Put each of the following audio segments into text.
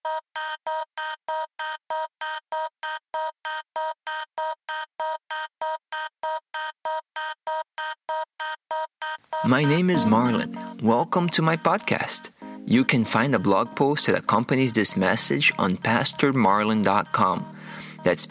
My name is Marlon. Welcome to my podcast. You can find a blog post that accompanies this message on pastormarlon.com. That's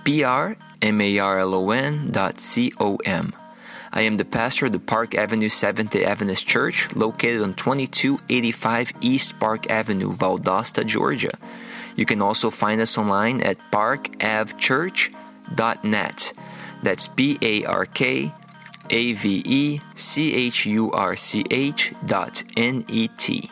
PRMARLON.com. I am the pastor of the Park Avenue Seventh-day Adventist Church, located on 2285 East Park Avenue, Valdosta, Georgia. You can also find us online at parkavchurch.net. That's PARKAVECHURCH.net.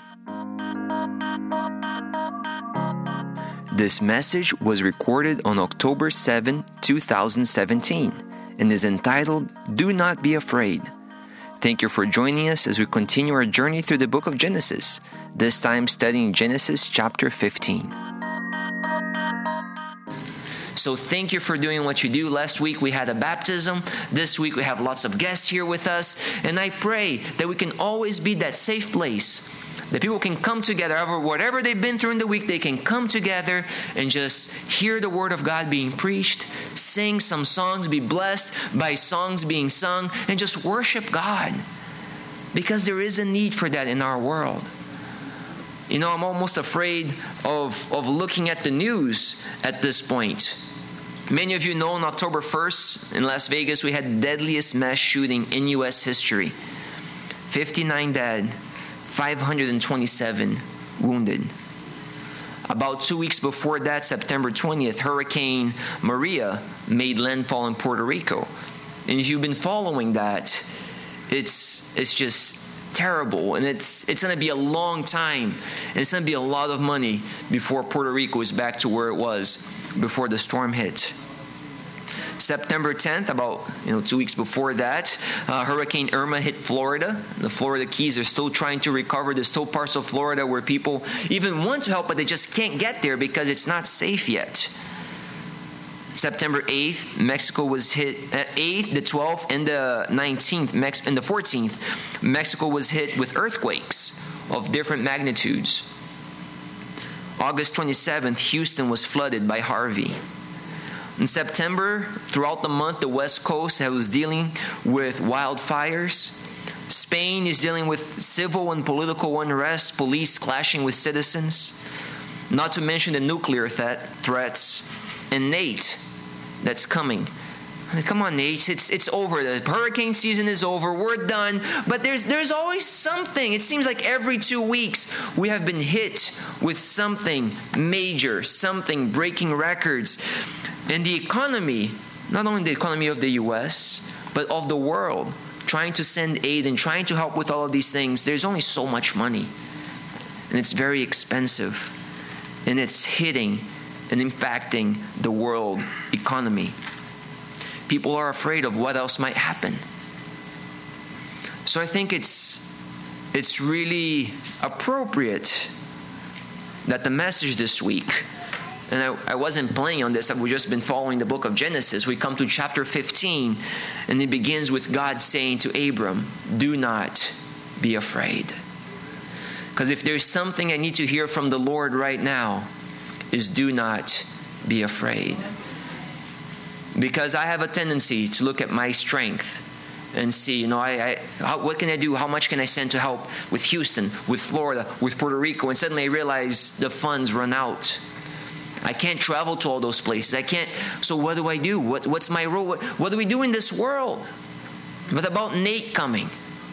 This message was recorded on October 7, 2017, and is entitled, Do Not Be Afraid. Thank you for joining us as we continue our journey through the book of Genesis, this time studying Genesis chapter 15. So thank you for doing what you do. Last week we had a baptism. This week we have lots of guests here with us. And I pray that we can always be that safe place, that people can come together. Whatever they've been through in the week, they can come together and just hear the Word of God being preached, sing some songs, be blessed by songs being sung, and just worship God. Because there is a need for that in our world. You know, I'm almost afraid of looking at the news at this point. Many of you know on October 1st in Las Vegas, we had the deadliest mass shooting in U.S. history. 59 dead, 527 wounded. About 2 weeks before that, September 20th, Hurricane Maria made landfall in Puerto Rico. And if you've been following that, it's just terrible, and it's going to be a long time, and it's going to be a lot of money before Puerto Rico is back to where it was before the storm hit. September 10th, about 2 weeks before that, Hurricane Irma hit Florida. The Florida Keys are still trying to recover. There's still parts of Florida where people even want to help, but they just can't get there because it's not safe yet. September 8th, Mexico was hit. 8th, the 12th, and the 19th, and the 14th, Mexico was hit with earthquakes of different magnitudes. August 27th, Houston was flooded by Harvey. In September, throughout the month, the West Coast was dealing with wildfires. Spain is dealing with civil and political unrest, police clashing with citizens. Not to mention the nuclear threats. And Nate, that's coming. Come on, Nate. It's over. The hurricane season is over. We're done. But there's always something. It seems like every 2 weeks we have been hit with something major, something breaking records. And the economy, not only the economy of the U.S., but of the world, trying to send aid and trying to help with all of these things, there's only so much money. And it's very expensive. And it's hitting and impacting the world economy. People are afraid of what else might happen. So I think it's really appropriate that the message this week, and I wasn't planning on this, I've just been following the book of Genesis. We come to chapter 15, and it begins with God saying to Abram, do not be afraid. Because if there's something I need to hear from the Lord right now, is do not be afraid. Because I have a tendency to look at my strength and see, what can I do? How much can I send to help with Houston, with Florida, with Puerto Rico? And suddenly I realize the funds run out. I can't travel to all those places. I can't. So what do I do? What's my role? What do we do in this world? What about Nate coming?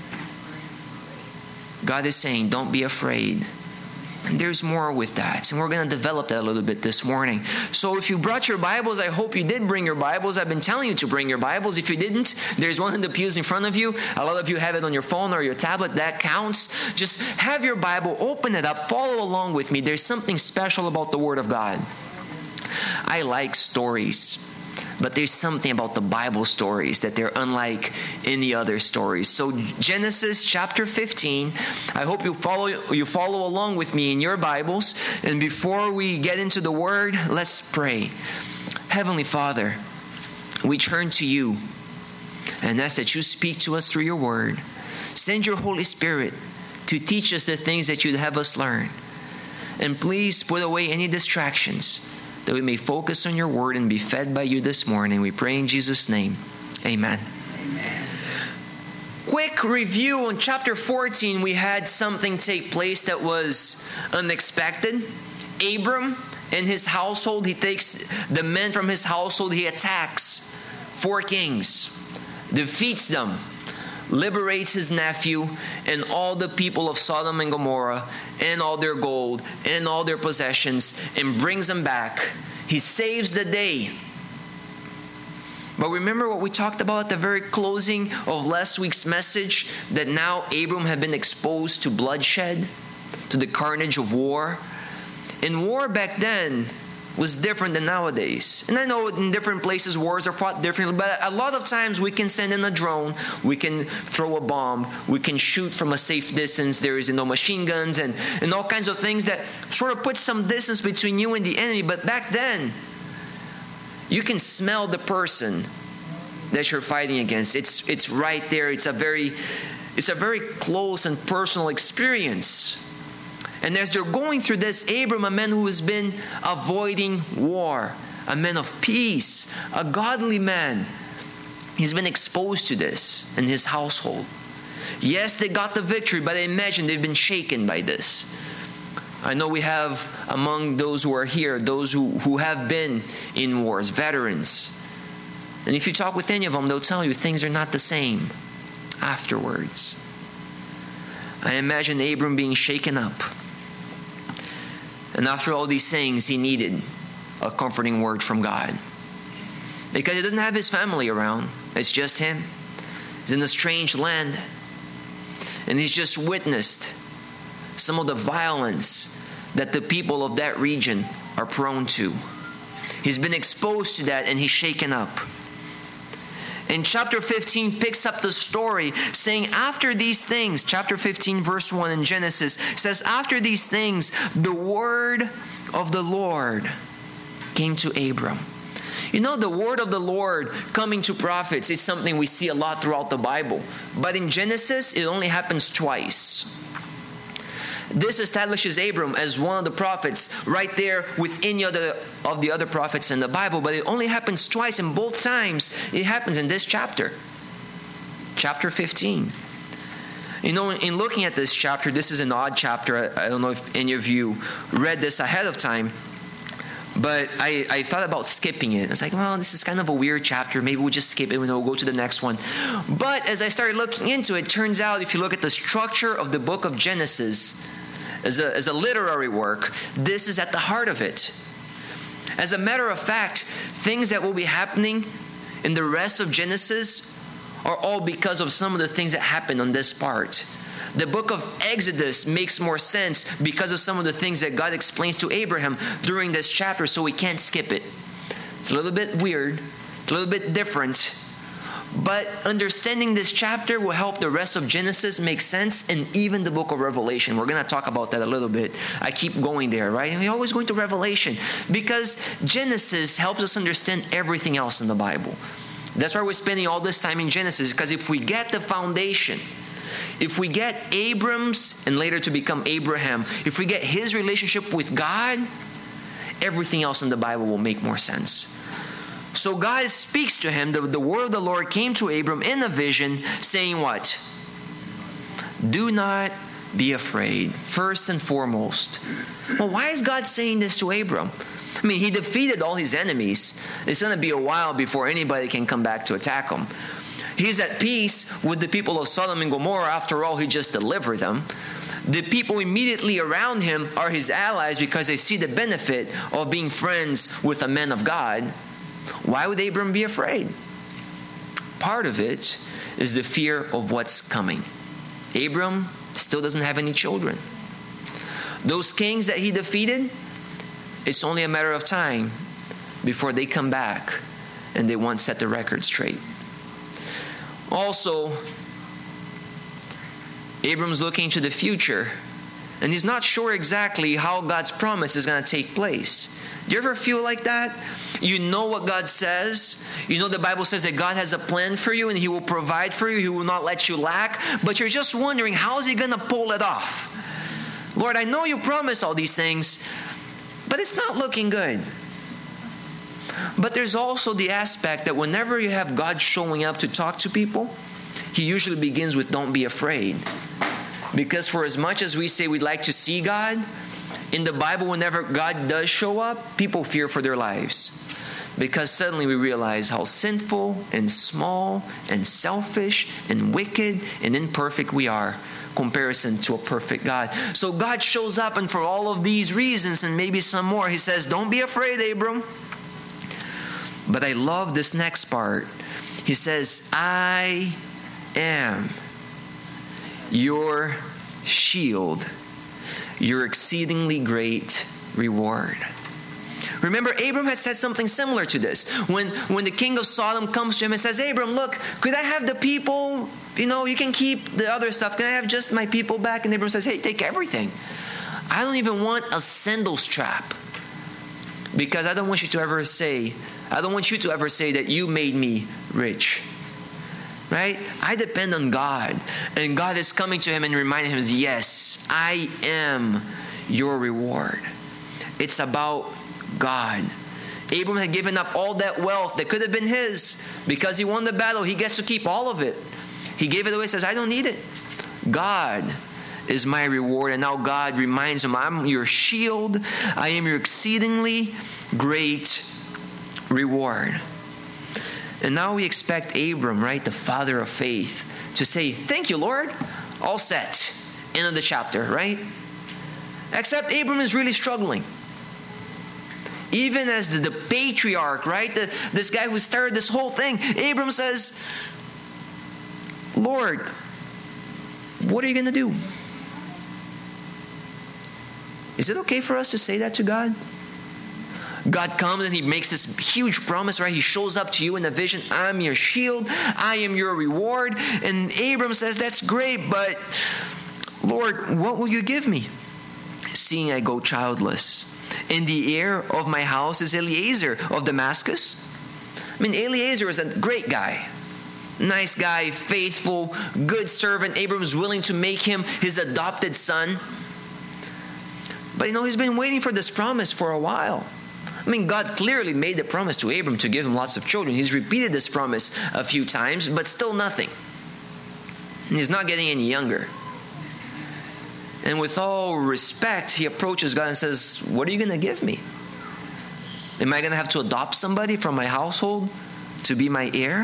God is saying, don't be afraid. And there's more with that. And we're going to develop that a little bit this morning. So if you brought your Bibles, I hope you did bring your Bibles. I've been telling you to bring your Bibles. If you didn't, there's one in the pews in front of you. A lot of you have it on your phone or your tablet. That counts. Just have your Bible, open it up, follow along with me. There's something special about the Word of God. I like stories. But there's something about the Bible stories that they're unlike any other stories. So Genesis chapter 15, I hope you follow along with me in your Bibles. And before we get into the Word, let's pray. Heavenly Father, we turn to you and ask that you speak to us through your Word. Send your Holy Spirit to teach us the things that you'd have us learn. And please put away any distractions, that we may focus on your word and be fed by you this morning. We pray in Jesus' name. Amen. Quick review on chapter 14. We had something take place that was unexpected. Abram and his household, he takes the men from his household, he attacks 4 kings, defeats them, liberates his nephew and all the people of Sodom and Gomorrah and all their gold and all their possessions, and brings them back. He saves the day. But remember what we talked about at the very closing of last week's message, that now Abram had been exposed to bloodshed, to the carnage of war. And war back then was different than nowadays. And I know in different places wars are fought differently, but a lot of times we can send in a drone, we can throw a bomb, we can shoot from a safe distance. There is machine guns and all kinds of things that sort of put some distance between you and the enemy. But back then, you can smell the person that you're fighting against. It's right there. It's a very close and personal experience. And as they're going through this, Abram, a man who has been avoiding war, a man of peace, a godly man, he's been exposed to this in his household. Yes, they got the victory, but I imagine they've been shaken by this. I know we have among those who are here, those who have been in wars, veterans. And if you talk with any of them, they'll tell you things are not the same afterwards. I imagine Abram being shaken up. And after all these things, he needed a comforting word from God. Because he doesn't have his family around. It's just him. He's in a strange land. And he's just witnessed some of the violence that the people of that region are prone to. He's been exposed to that, and he's shaken up. And chapter 15 picks up the story saying, after these things, chapter 15 verse 1 in Genesis says, after these things, the word of the Lord came to Abram. You know, the word of the Lord coming to prophets is something we see a lot throughout the Bible. But in Genesis, it only happens twice. This establishes Abram as one of the prophets right there with any other of the other prophets in the Bible. But it only happens twice, and both times it happens in this chapter. Chapter 15. You know, in looking at this chapter, this is an odd chapter. I don't know if any of you read this ahead of time. But I thought about skipping it. I was like, well, this is kind of a weird chapter. Maybe we'll just skip it and we'll go to the next one. But as I started looking into it, turns out if you look at the structure of the book of Genesis as a literary work, this is at the heart of it. As a matter of fact, things that will be happening in the rest of Genesis are all because of some of the things that happened on this part. The book of Exodus makes more sense because of some of the things that God explains to Abraham during this chapter, so we can't skip it. It's a little bit weird, it's a little bit different, but understanding this chapter will help the rest of Genesis make sense, and even the book of Revelation. We're going to talk about that a little bit. I keep going there, right? And we're always going to Revelation because Genesis helps us understand everything else in the Bible. That's why we're spending all this time in Genesis, because if we get the foundation, if we get Abram's, and later to become Abraham, if we get his relationship with God, everything else in the Bible will make more sense. So God speaks to him. The word of the Lord came to Abram in a vision, saying what? Do not be afraid, first and foremost. Well, why is God saying this to Abram? I mean, he defeated all his enemies. It's going to be a while before anybody can come back to attack him. He's at peace with the people of Sodom and Gomorrah. After all, he just delivered them. The people immediately around him are his allies because they see the benefit of being friends with a man of God. Why would Abram be afraid? Part of it is the fear of what's coming. Abram still doesn't have any children. Those kings that he defeated, it's only a matter of time before they come back and they want to set the record straight. Also, Abram's looking to the future, and he's not sure exactly how God's promise is going to take place. Do you ever feel like that? You know what God says. You know the Bible says that God has a plan for you and He will provide for you. He will not let you lack. But you're just wondering, how is He going to pull it off? Lord, I know you promised all these things, but it's not looking good. But there's also the aspect that whenever you have God showing up to talk to people, He usually begins with, don't be afraid. Because for as much as we say we'd like to see God, in the Bible, whenever God does show up, people fear for their lives. Because suddenly we realize how sinful and small and selfish and wicked and imperfect we are, comparison to a perfect God. So God shows up, and for all of these reasons and maybe some more, He says, don't be afraid, Abram. But I love this next part. He says, I am your shield, your exceedingly great reward. Remember, Abram had said something similar to this. When the king of Sodom comes to him and says, Abram, look, could I have the people? You can keep the other stuff. Can I have just my people back? And Abram says, hey, take everything. I don't even want a sandal strap. Because I don't want you to ever say that you made me rich. Right? I depend on God. And God is coming to him and reminding him, yes, I am your reward. It's about God. Abram had given up all that wealth that could have been his. Because he won the battle, he gets to keep all of it. He gave it away, says, I don't need it. God is my reward. And now God reminds him, I'm your shield. I am your exceedingly great reward. And now we expect Abram, right, the father of faith, to say, thank you, Lord. All set. End of the chapter, right? Except Abram is really struggling. Even as the patriarch, right, this guy who started this whole thing, Abram says, Lord, what are you going to do? Is it okay for us to say that to God? God comes and He makes this huge promise, right? He shows up to you in a vision. I'm your shield. I am your reward. And Abram says, that's great, but Lord, what will you give me? Seeing I go childless. And the heir of my house is Eliezer of Damascus. I mean, Eliezer is a great guy. Nice guy, faithful, good servant. Abram is willing to make him his adopted son. But he's been waiting for this promise for a while. I mean, God clearly made the promise to Abram to give him lots of children. He's repeated this promise a few times, but still nothing. And he's not getting any younger. And with all respect, he approaches God and says, what are you going to give me? Am I going to have to adopt somebody from my household to be my heir?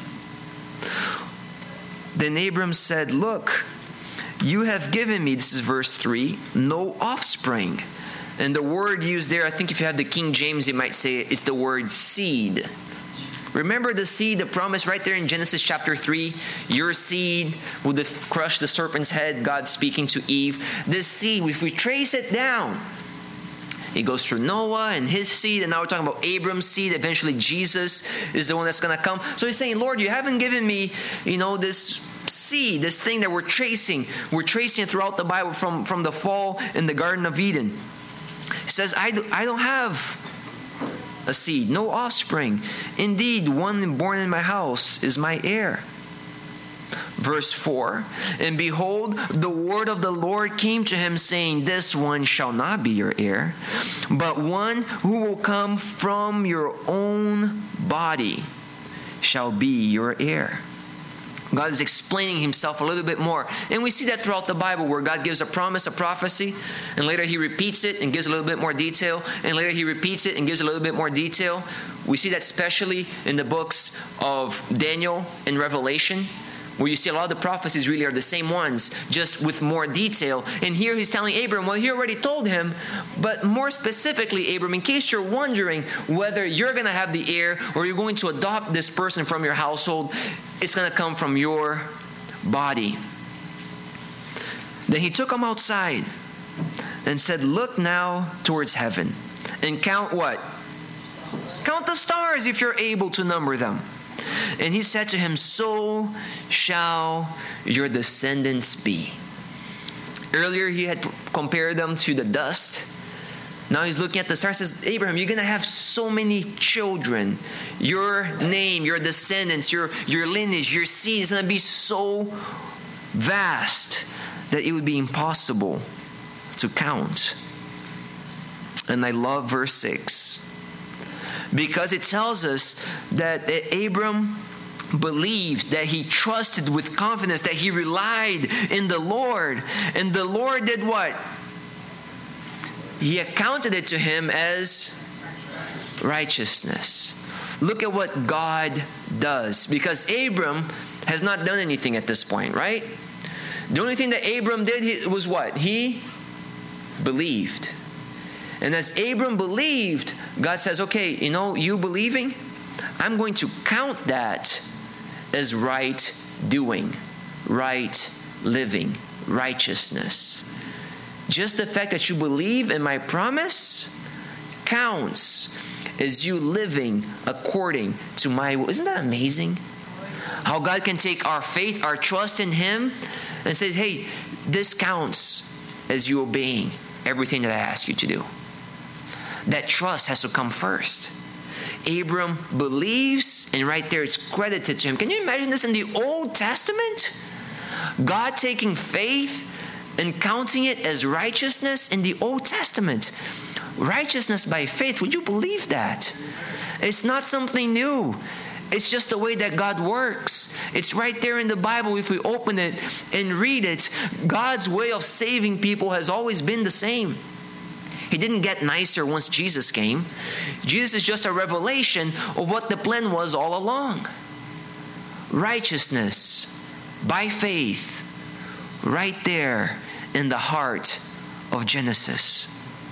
Then Abram said, look, you have given me, this is verse 3, no offspring. And the word used there, I think if you have the King James, it might say it's the word seed. Remember the seed, the promise right there in Genesis chapter 3? Your seed will crush the serpent's head, God speaking to Eve. This seed, if we trace it down, it goes through Noah and his seed, and now we're talking about Abram's seed. Eventually Jesus is the one that's going to come. So he's saying, Lord, you haven't given me, this seed, this thing that we're tracing. We're tracing it throughout the Bible from the fall in the Garden of Eden. He says, I don't have a seed, no offspring. Indeed, one born in my house is my heir. Verse 4, and behold, the word of the Lord came to him, saying, this one shall not be your heir, but one who will come from your own body shall be your heir. God is explaining himself a little bit more. And we see that throughout the Bible where God gives a promise, a prophecy, and later he repeats it and gives a little bit more detail, and later he repeats it and gives a little bit more detail. We see that especially in the books of Daniel and Revelation, where you see a lot of the prophecies really are the same ones, just with more detail. And here he's telling Abram, well, he already told him, but more specifically, Abram, in case you're wondering whether you're going to have the heir or you're going to adopt this person from your household, it's going to come from your body. Then he took him outside and said, look now towards heaven and count what? Count the stars if you're able to number them. And he said to him, so shall your descendants be. Earlier he had compared them to the dust. Now he's looking at the stars and says, Abraham, you're going to have so many children. Your name, your descendants, your lineage, your seed is going to be so vast that it would be impossible to count. And I love verse 6, because it tells us that Abram believed, that he trusted with confidence, that he relied in the Lord. And the Lord did what? He accounted it to him as righteousness. Look at what God does, because Abram has not done anything at this point, right? The only thing that Abram did was what? He believed. And as Abram believed, God says, okay, you believing? I'm going to count that as right doing, right living, righteousness. Just the fact that you believe in my promise counts as you living according to my will. Isn't that amazing? How God can take our faith, our trust in Him, and say, hey, this counts as you obeying everything that I ask you to do. That trust has to come first. Abram believes, and right there it's credited to him. Can you imagine this in the Old Testament? God taking faith and counting it as righteousness in the Old Testament. Righteousness by faith. Would you believe that? It's not something new. It's just the way that God works. It's right there in the Bible. If we open it and read it, God's way of saving people has always been the same. He didn't get nicer once Jesus came. Jesus is just a revelation of what the plan was all along. Righteousness by faith, right there in the heart of Genesis.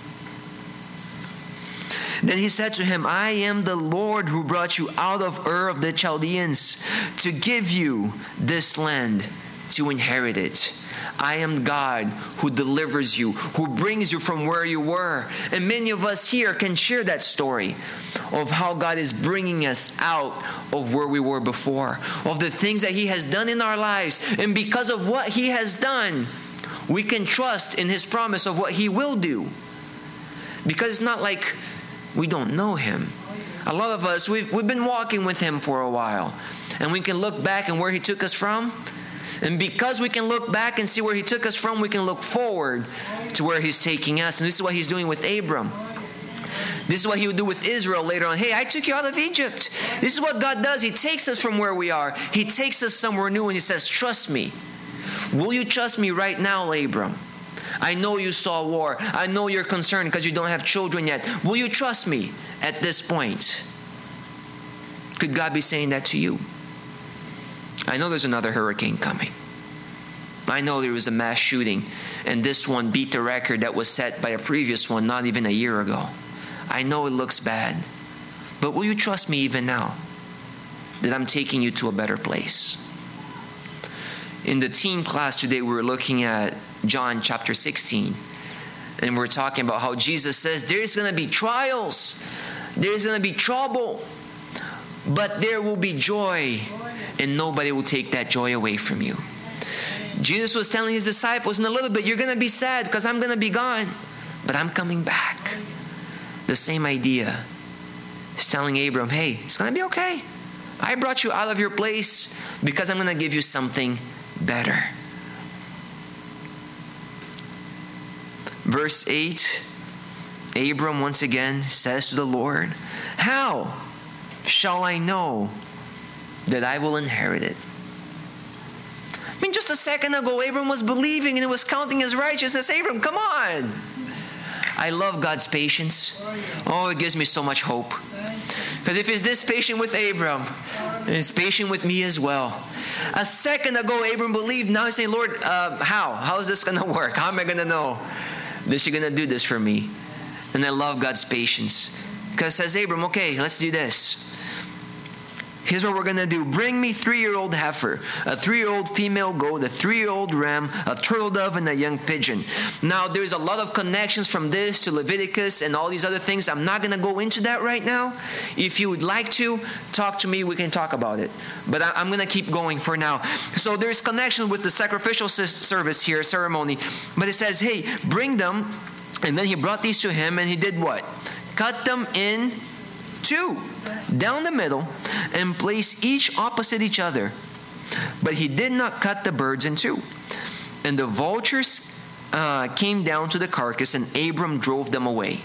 Then he said to him, I am the Lord who brought you out of Ur of the Chaldeans to give you this land to inherit it. I am God who delivers you, who brings you from where you were. And many of us here can share that story of how God is bringing us out of where we were before, of the things that He has done in our lives. And because of what He has done, we can trust in His promise of what He will do. Because it's not like we don't know Him. A lot of us, we've been walking with Him for a while. And we can look back and where He took us from. And because we can look back and see where He took us from, we can look forward to where He's taking us. And this is what He's doing with Abram. This is what He would do with Israel later on. Hey, I took you out of Egypt. This is what God does. He takes us from where we are. He takes us somewhere new and He says, trust me. Will you trust me right now, Abram? I know you saw war. I know you're concerned because you don't have children yet. Will you trust me at this point? Could God be saying that to you? I know there's another hurricane coming. I know there was a mass shooting, and this one beat the record that was set by a previous one not even a year ago. I know it looks bad, but will you trust me even now that I'm taking you to a better place? In the teen class today, we were looking at John chapter 16, and we're talking about how Jesus says there's going to be trials, there's going to be trouble, but there will be joy. And nobody will take that joy away from you. Jesus was telling His disciples, in a little bit, you're going to be sad because I'm going to be gone. But I'm coming back. The same idea. He's telling Abram, hey, it's going to be okay. I brought you out of your place because I'm going to give you something better. Verse 8, Abram once again says to the Lord, how shall I know that I will inherit it? I mean, just a second ago, Abram was believing and it was counting as righteousness. Abram, come on. I love God's patience. Oh, it gives me so much hope. Because if He's this patient with Abram, He's patient with me as well. A second ago, Abram believed. Now He's saying, Lord, how? How is this going to work? How am I going to know that you're going to do this for me? And I love God's patience. Because it says, Abram, okay, let's do this. Here's what we're going to do. Bring me 3-year-old heifer, a 3-year-old female goat, a 3-year-old ram, a turtle dove, and a young pigeon. Now, there's a lot of connections from this to Leviticus and all these other things. I'm not going to go into that right now. If you would like to, talk to me. We can talk about it. But I'm going to keep going for now. So there's connection with the sacrificial service here, ceremony. But it says, hey, bring them. And then he brought these to him, and he did what? Cut them in two down the middle and place each opposite each other. But he did not cut the birds in two. And the vultures came down to the carcass, and Abram drove them away.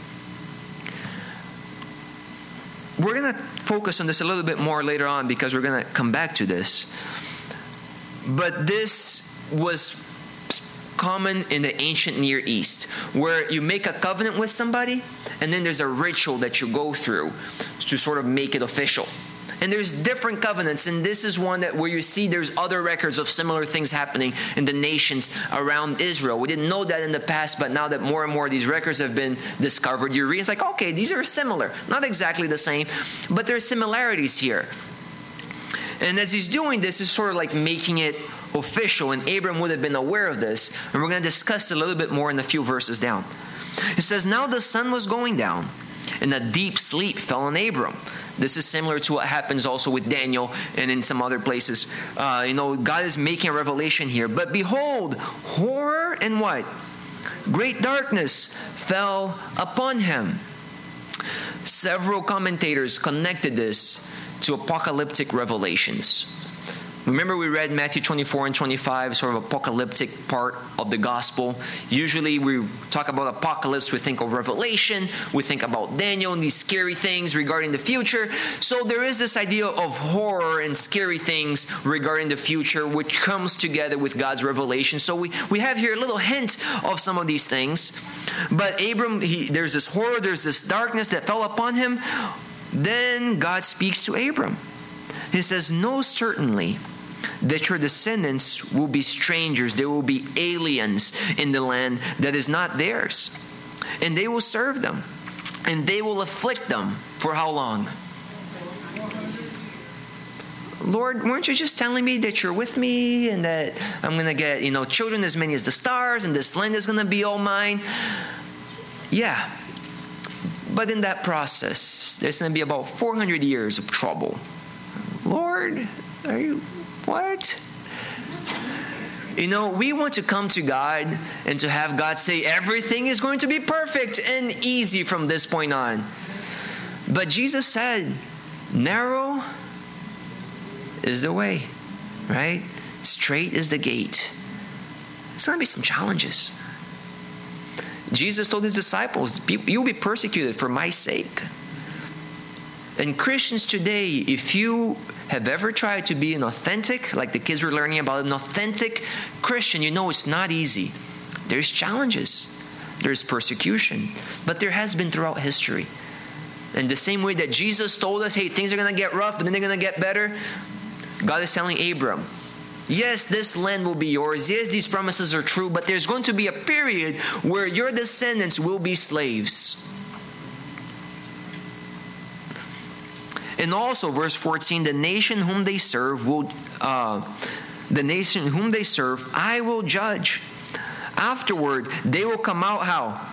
We're going to focus on this a little bit more later on because we're going to come back to this. But this was common in the ancient Near East, where you make a covenant with somebody, and then there's a ritual that you go through to sort of make it official. And there's different covenants, and this is one that where you see there's other records of similar things happening in the nations around Israel. We didn't know that in the past, but now that more and more these records have been discovered, you read, it's like, okay, these are similar. Not exactly the same, but there's similarities here. And as he's doing this, he's sort of like making it official, and Abram would have been aware of this, and we're going to discuss it a little bit more in a few verses down. It says, now the sun was going down, and a deep sleep fell on Abram. This is similar to what happens also with Daniel and in some other places. God is making a revelation here. But behold, horror and what? Great darkness fell upon him. Several commentators connected this to apocalyptic revelations. Remember, we read Matthew 24 and 25, sort of apocalyptic part of the gospel. Usually we talk about apocalypse, we think of Revelation, we think about Daniel and these scary things regarding the future. So there is this idea of horror and scary things regarding the future, which comes together with God's revelation. So we have here a little hint of some of these things. But Abram, there's this horror, there's this darkness that fell upon him. Then God speaks to Abram. He says, know certainly that your descendants will be strangers. They will be aliens in the land that is not theirs. And they will serve them. And they will afflict them. For how long? Lord, weren't you just telling me that you're with me and that I'm going to get, children as many as the stars and this land is going to be all mine? Yeah. But in that process, there's going to be about 400 years of trouble. Lord, are you... What? We want to come to God and to have God say everything is going to be perfect and easy from this point on. But Jesus said, narrow is the way, right? Straight is the gate. It's going to be some challenges. Jesus told his disciples, you'll be persecuted for my sake. And Christians today, if you have ever tried to be an authentic, like the kids were learning about, an authentic Christian, it's not easy. There's challenges. There's persecution. But there has been throughout history. And the same way that Jesus told us, hey, things are going to get rough, but then they're going to get better. God is telling Abram, yes, this land will be yours. Yes, these promises are true, but there's going to be a period where your descendants will be slaves. And also, verse 14, the nation whom they serve, I will judge. Afterward, they will come out how?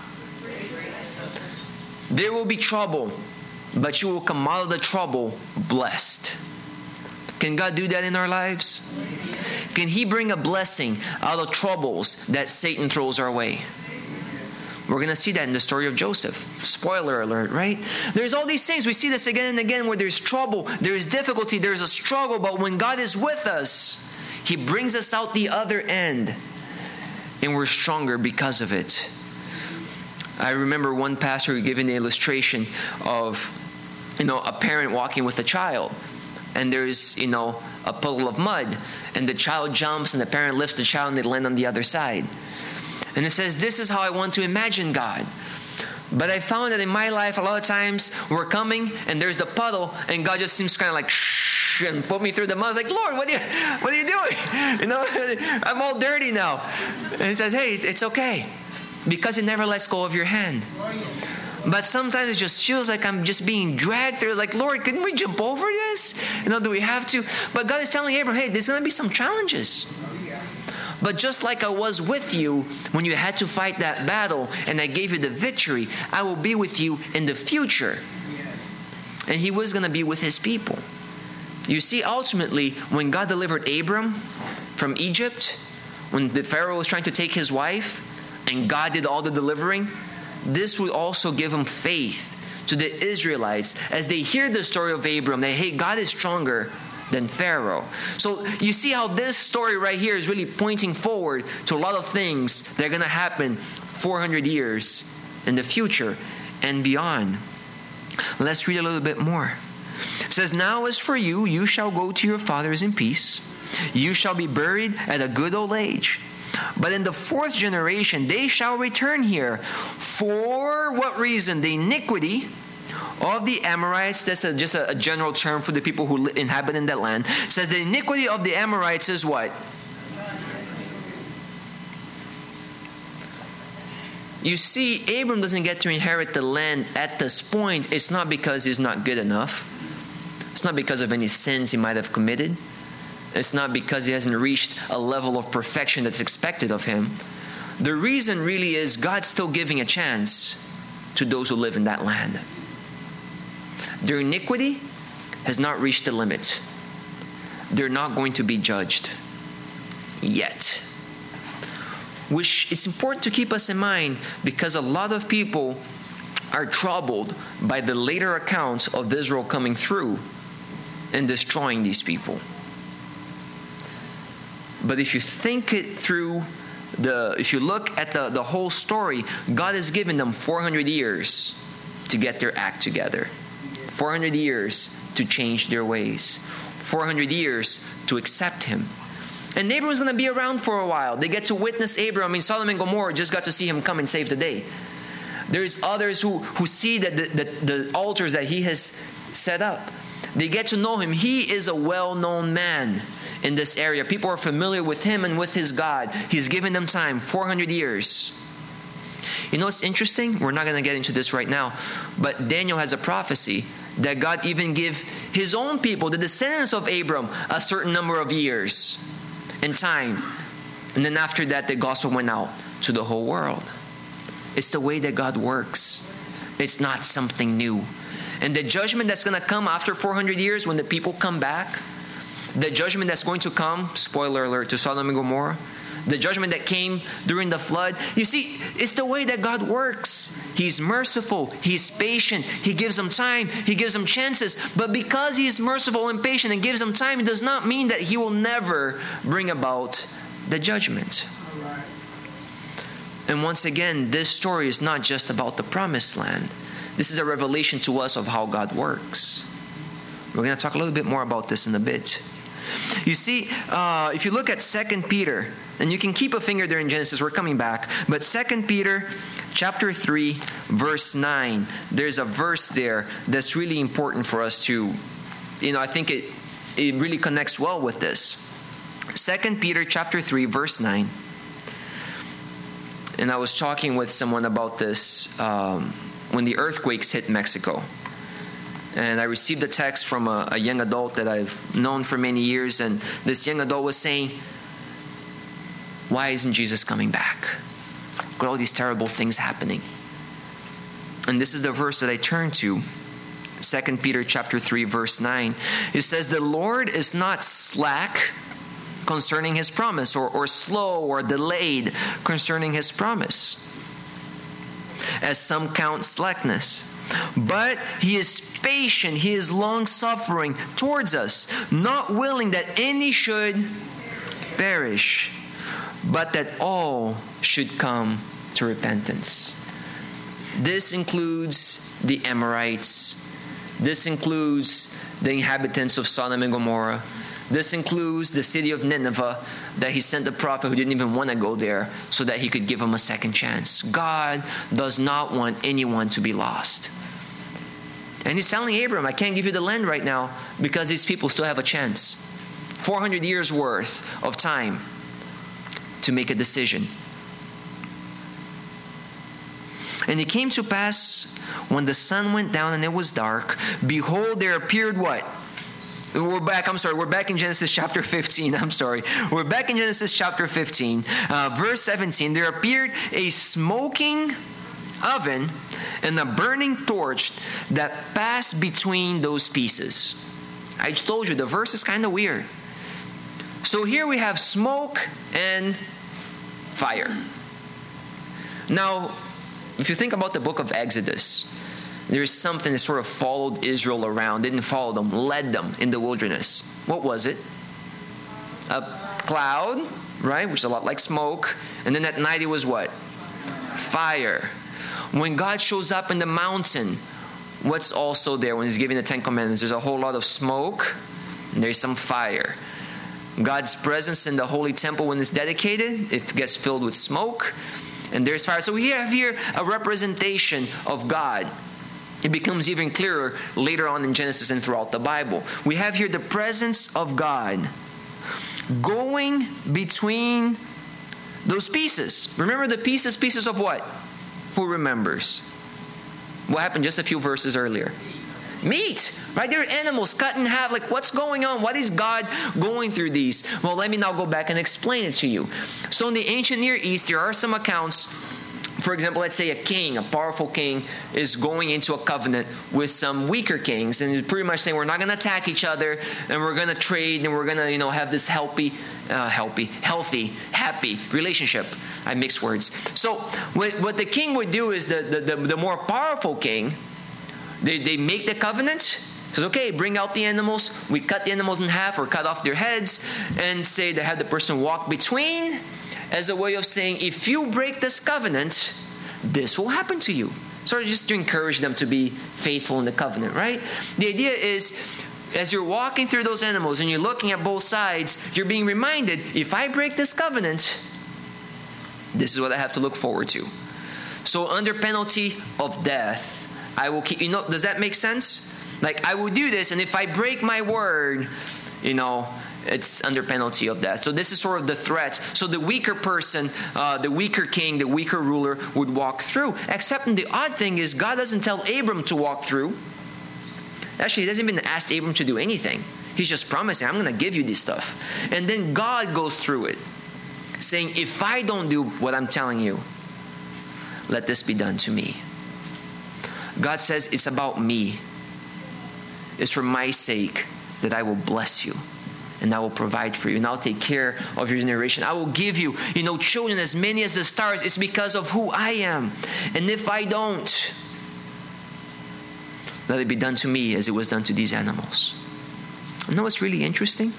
There will be trouble, but you will come out of the trouble blessed. Can God do that in our lives? Can He bring a blessing out of troubles that Satan throws our way? We're going to see that in the story of Joseph. Spoiler alert, right? There's all these things. We see this again and again where there's trouble, there's difficulty, there's a struggle. But when God is with us, He brings us out the other end. And we're stronger because of it. I remember one pastor giving the illustration of, a parent walking with a child. And there's, a puddle of mud. And the child jumps and the parent lifts the child and they land on the other side. And it says, this is how I want to imagine God. But I found that in my life, a lot of times we're coming and there's the puddle and God just seems kind of like, shh, and put me through the mud. I was like, Lord, what are you doing? I'm all dirty now. And He says, hey, it's okay. Because He never lets go of your hand. But sometimes it just feels like I'm just being dragged through. Like, Lord, couldn't we jump over this? Do we have to? But God is telling Abraham, hey, there's going to be some challenges. But just like I was with you when you had to fight that battle and I gave you the victory, I will be with you in the future. And He was going to be with His people. You see, ultimately, when God delivered Abram from Egypt, when the Pharaoh was trying to take his wife, and God did all the delivering, this would also give him faith to the Israelites as they hear the story of Abram, that, hey, God is stronger than Pharaoh. So you see how this story right here is really pointing forward to a lot of things that are going to happen 400 years in the future and beyond. Let's read a little bit more. It says, "Now as for you, you shall go to your fathers in peace. You shall be buried at a good old age. But in the fourth generation, they shall return here. For what reason? The iniquity of the Amorites," that's just a general term for the people who inhabit in that land. It says the iniquity of the Amorites is what? You see, Abram doesn't get to inherit the land at this point. It's not because he's not good enough. It's not because of any sins he might have committed. It's not because he hasn't reached a level of perfection that's expected of him. The reason really is God's still giving a chance to those who live in that land. Their iniquity has not reached the limit. They're not going to be judged yet. Which is important to keep us in mind, because a lot of people are troubled by the later accounts of Israel coming through and destroying these people. But if you think it through, if you look at the whole story, God has given them 400 years to get their act together. 400 years to change their ways. 400 years to accept Him. And Abram's going to be around for a while. They get to witness Abram. I mean, Sodom and Gomorrah just got to see him come and save the day. There's others who see that the altars that he has set up. They get to know him. He is a well-known man in this area. People are familiar with him and with his God. He's given them time, 400 years. You know what's interesting? We're not going to get into this right now. But Daniel has a prophecy that God even give his own people, the descendants of Abram, a certain number of years and time. And then after that, the gospel went out to the whole world. It's the way that God works. It's not something new. And the judgment that's going to come after 400 years when the people come back, the judgment that's going to come, spoiler alert, to Sodom and Gomorrah, the judgment that came during the flood, you see, it's the way that God works. He's merciful. He's patient. He gives them time. He gives them chances. But because He's merciful and patient and gives them time, it does not mean that He will never bring about the judgment. And once again, this story is not just about the promised land. This is a revelation to us of how God works. We're going to talk a little bit more about this in a bit. You see, if you look at 2 Peter, and you can keep a finger there in Genesis, we're coming back. But 2 Peter chapter 3, verse 9, there's a verse there that's really important for us to, I think it really connects well with this. 2 Peter chapter 3, verse 9. And I was talking with someone about this when the earthquakes hit Mexico. And I received a text from a young adult that I've known for many years. And this young adult was saying, why isn't Jesus coming back? Got all these terrible things happening. And this is the verse that I turn to. 2 Peter chapter 3, verse 9. It says, the Lord is not slack concerning His promise, or slow or delayed concerning His promise, as some count slackness. But He is patient, He is long-suffering towards us, not willing that any should perish, but that all should come to repentance. This includes the Amorites. This includes the inhabitants of Sodom and Gomorrah. This includes the city of Nineveh, that He sent the prophet who didn't even want to go there so that He could give them a second chance. God does not want anyone to be lost. And He's telling Abram, I can't give you the land right now because these people still have a chance. 400 years worth of time to make a decision. And it came to pass when the sun went down and it was dark, behold, there appeared what? We're back in Genesis chapter 15. We're back in Genesis chapter 15. Verse 17, there appeared a smoking oven and a burning torch that passed between those pieces. I told you, the verse is kind of weird. So here we have smoke and fire. Now, if you think about the book of Exodus, there's something that sort of followed Israel around, didn't follow them, led them in the wilderness. what was it? A cloud, right? Which is a lot like smoke. And then at night it was what? Fire. When God shows up in the mountain, what's also there when He's giving the 10 Commandments? There's a whole lot of smoke and there's some fire. God's presence in the holy temple, when it's dedicated, it gets filled with smoke and there's fire. So we have here a representation of God. It becomes even clearer later on in Genesis and throughout the Bible. We have here the presence of God going between those pieces. Remember the pieces? Pieces of what? Who remembers? What happened just a few verses earlier? Meat, right? They're animals cut in half. Like, what's going on? What is God going through these? Well, let me now go back and explain it to you. So in the ancient Near East, there are some accounts. For example, let's say a king, a powerful king, is going into a covenant with some weaker kings, and he's pretty much saying, we're not going to attack each other, and we're going to trade, and we're going to, have this healthy, happy relationship. I mix words. So what the king would do is the more powerful king, they make the covenant. Says, okay, bring out the animals. We cut the animals in half or cut off their heads, and say they have the person walk between, as a way of saying, if you break this covenant, this will happen to you. Sort of just to encourage them to be faithful in the covenant, right? The idea is, as you're walking through those animals and you're looking at both sides, you're being reminded, if I break this covenant, this is what I have to look forward to. So under penalty of death, I will keep, does that make sense? Like, I will do this, and if I break my word, it's under penalty of death. So this is sort of the threat. So the weaker person, the weaker king, the weaker ruler would walk through. Except the odd thing is, God doesn't tell Abram to walk through. Actually, He doesn't even ask Abram to do anything. He's just promising, I'm going to give you this stuff. And then God goes through it, saying, if I don't do what I'm telling you, let this be done to me. God says, it's about me. It's for my sake that I will bless you. And I will provide for you. And I'll take care of your generation. I will give you, children as many as the stars. It's because of who I am. And if I don't, let it be done to me as it was done to these animals. You know what's really interesting?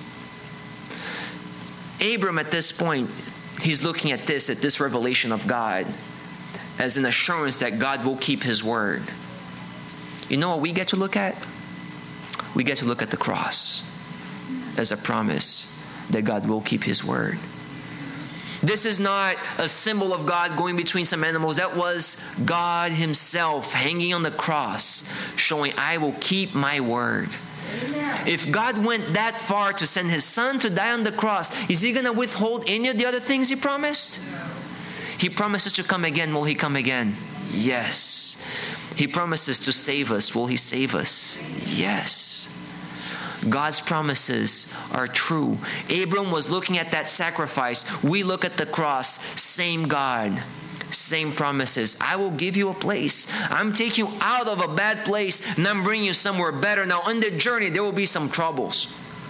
Abram at this point, he's looking at this revelation of God as an assurance that God will keep His word. You know what we get to look at? We get to look at the cross as a promise that God will keep His word. This is not a symbol of God going between some animals. That was God Himself hanging on the cross, showing, I will keep my word. Amen. If God went that far to send His Son to die on the cross, is He going to withhold any of the other things He promised? He promises to come again. Will He come again? Yes. He promises to save us. Will He save us? Yes. God's promises are true. Abram was looking at that sacrifice. We look at the cross. Same God. Same promises. I will give you a place. I'm taking you out of a bad place and I'm bringing you somewhere better. Now on the journey there will be some troubles.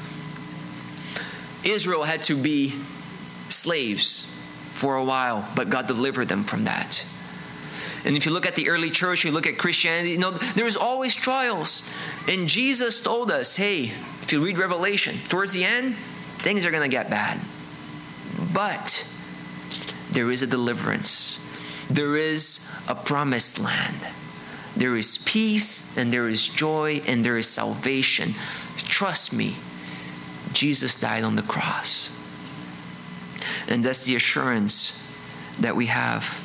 Israel had to be slaves for a while, but God delivered them from that. And if you look at the early church, you look at Christianity, there's always trials. And Jesus told us, hey, if you read Revelation, towards the end, things are going to get bad. But there is a deliverance. There is a promised land. There is peace and there is joy and there is salvation. Trust me, Jesus died on the cross. And that's the assurance that we have.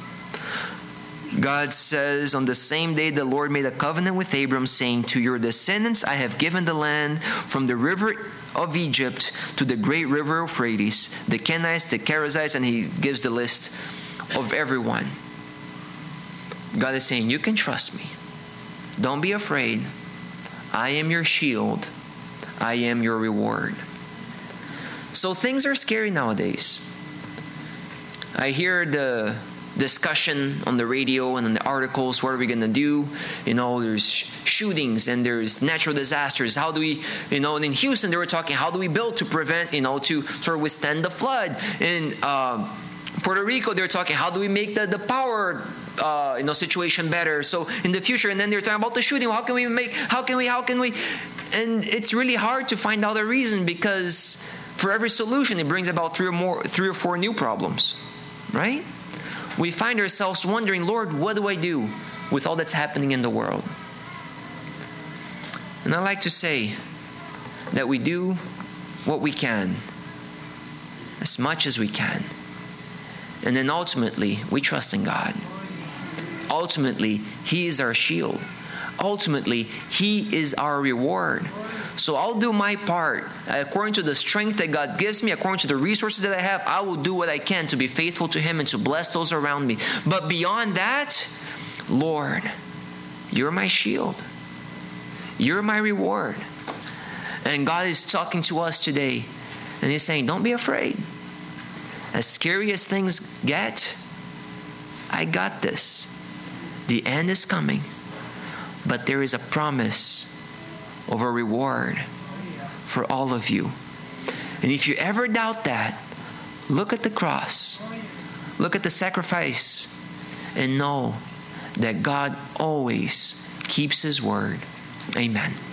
God says, on the same day the Lord made a covenant with Abram, saying, to your descendants I have given the land from the river of Egypt to the great river Euphrates, the Kenites, the Cherethites, and He gives the list of everyone. God is saying, you can trust me. Don't be afraid. I am your shield. I am your reward. So things are scary nowadays. I hear the discussion on the radio and on the articles. What are we going to do? There's shootings and there's natural disasters. How do we, and in Houston they were talking, how do we build to prevent, to sort of withstand the flood? In Puerto Rico they were talking, how do we make the power situation better? So in the future, and then they're talking about the shooting. How can we? And it's really hard to find out a reason, because for every solution, it brings about three or four new problems, right? We find ourselves wondering, Lord, what do I do with all that's happening in the world? And I like to say that we do what we can, as much as we can. And then ultimately, we trust in God. Ultimately, He is our shield. Ultimately, He is our reward. So I'll do my part. According to the strength that God gives me, according to the resources that I have, I will do what I can to be faithful to Him and to bless those around me. But beyond that, Lord, You're my shield. You're my reward. And God is talking to us today. And He's saying, don't be afraid. As scary as things get, I got this. The end is coming. But there is a promise of a reward for all of you. And if you ever doubt that, look at the cross. Look at the sacrifice. And know that God always keeps His word. Amen.